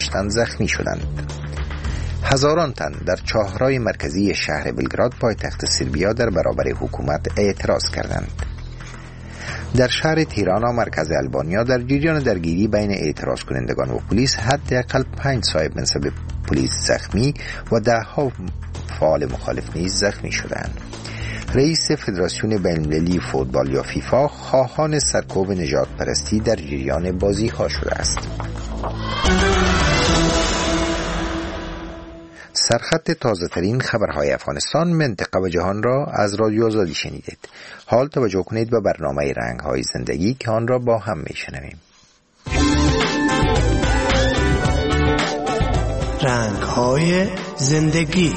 داشتند زخمی شدند. هزاران تن در چهارراه مرکزی شهر بلگراد پایتخت سربیا در برابر حکومت اعتراض کردند. در شهر تیرانا مرکز البانیا در جریان درگیری بین اعتراض کنندگان و پلیس حداقل 5 صاحب منصب پلیس زخمی و 10 فعال مخالف نیز زخمی شدند. رئیس فدراسیون بین‌المللی فوتبال یا فیفا خواهان سرکوب نژاد پرستی در جریان بازی ها شده است. سرخط تازه ترین خبرهای افغانستان، منطقه و جهان را از رادیو آزادی شنیدید. حال توجه کنید به برنامه رنگ‌های زندگی که آن را با هم میشنویم. رنگ‌های زندگی.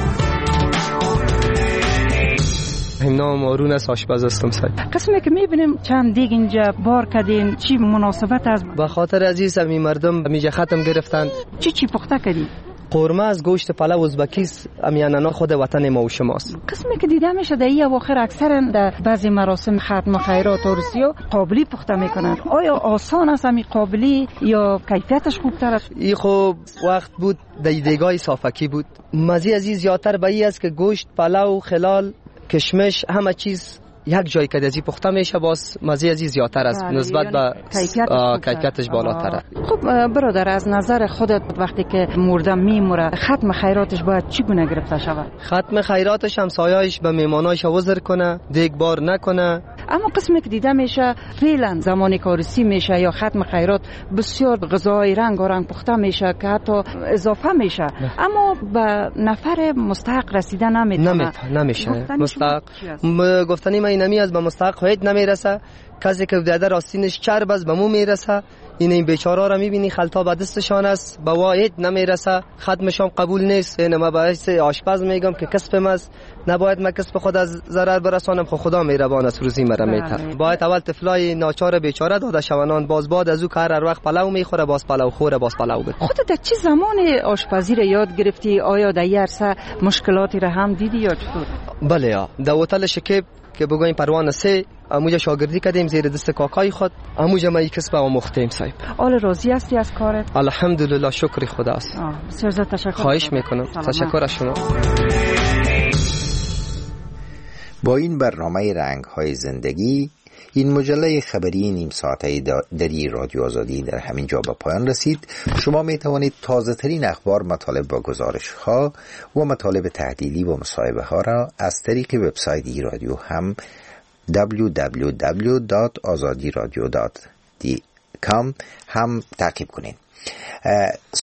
نام آرون است، آشپز هستم. قسمی که میبینیم چند دیگ اینجا بار کردین، چی مناسبت است؟ به خاطر عزیز می مردم میجا ختم گرفتن. چی پخته کردی؟ قورمه از گوشت پلو ازبکیست، امیانانا خود وطن ما و شماست. قسمی که دیده میشه در این اواخر اکثرا در بعضی مراسم ختم خیرات و عروسی‌ها قابلی پخته میکنن. آیا آسان است همین قابلی یا کیفیتش خوبتر است؟ این خوب وقت بود دیگای صافکی بود. مزه عزیز زیادتر به این است که گوشت، پلو، خلال، کشمش، همه چیز یک جای که ازی پخته میشه، باز مزه ازی زیادتر است نسبت به کیفیتش بالاتره. خب برادر، از نظر خودت وقتی که مردم میموره ختم خیراتش باید چگونه گرفته شود؟ ختم خیراتش همسایه‌اش به مهمانایش عذر کنه، دیگ بار نکنه. اما قسمی که دیده میشه فعلا زمانی که عروسی میشه یا ختم خیرات بسیار غذای رنگ و رنگ پخته میشه که حتی اضافه میشه، اما به نفر مستحق رسیده نمیشه. مستحق گفتنی من نمی از به مستحق هیچ نمیرسه. کسی که داده راستینش چرب است به مو میرسه. این بیچاره را میبینی خلطا به دستشان است، به واحد نمیرسه، ختمشان قبول نیست. این ما باعث آشپز میگم که کسبم است، نباید من کسب خود از ضرر برسانم. خدا مهربان است، روزی مرا میته. باید اول طفلای ناچار بیچاره داده شونان، باز بعد از او که هر وقت پلو میخوره باز پلو خوره، باز پلو بده. خودت در چه زمان آشپزی را یاد گرفتی؟ آیا در این عرصه مشکلاتی را هم دیدی یا چطور؟ بله یا در هتل شکیب که بگویم پروانه 3 اموجا شاگردی کردیم زیر دست کاکای خود، اموجا ما یک کسب آموختیم صاحب. آل راضی هستی از کارت؟ الحمدلله، شکر خداست. بسیار زیاد تشکر. خواهش میکنم. تشکر از شما. با این برنامه رنگ‌های زندگی، این مجله خبری نیم ساعته دری رادیو آزادی در همین جا به پایان رسید. شما می توانید تازه ترین اخبار، مطالب و گزارش ها و مطالب تحلیلی و مصاحبه ها را از طریق وبسایت ای رادیو هم www.azadiradio.com هم تعقیب کنید.